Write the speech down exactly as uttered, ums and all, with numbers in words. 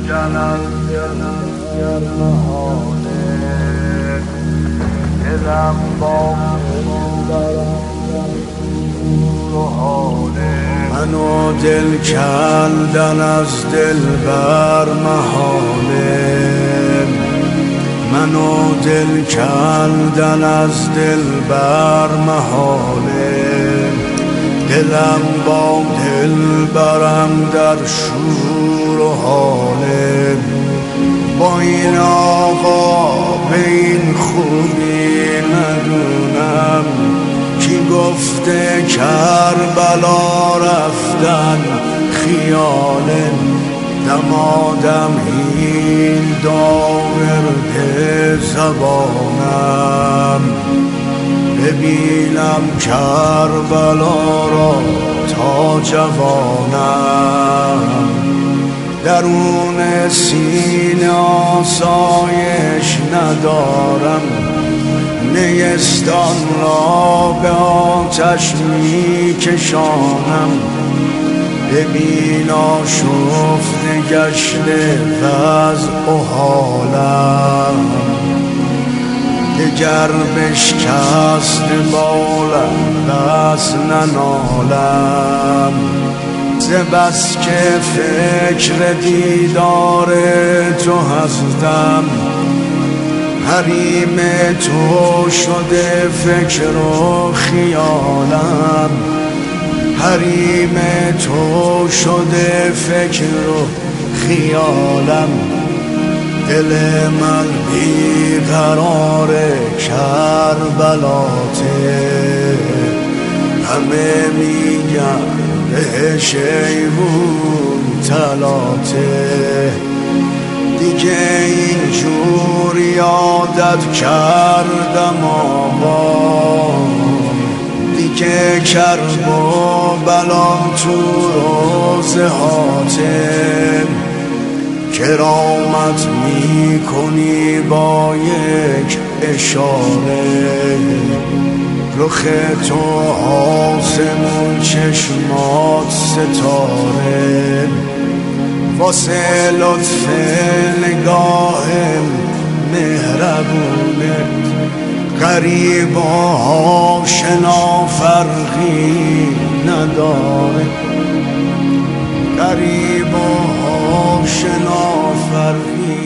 روشنم گرمهانه دلم با منو دل کندن از دل بر محاله منو دل کندن از دل بر محاله دلم با دل برم در شور و حاله با این آقا به این خوبی ندونم کی گفته کربلا رفتن خیاله دمادم این داورد زبانم ببینم کربلا را تا جوانم درون سینه آسایش ندارم نیستان را به آتش می کشانم ببین آشفته گشته وضع و حالم دگر بشکست بالم بس ننالم ز بس که فکر دیدار تو هستم حریم تو شده فکر و خیالم حریم تو شده فکر و خیالم دل من بیقرار کربلاته همه میگن بهش ایوون تلاته دیگه اینجور یادت کردم آقا دیگه کرب و بلام تو روزه هاته کرامت می کنی با یک اشاره رخ تو آسمون چشمات ستاره واسه لطف نگاه مهربونه غریب و آشنا فرقی نداره غریب و آشنا فرقی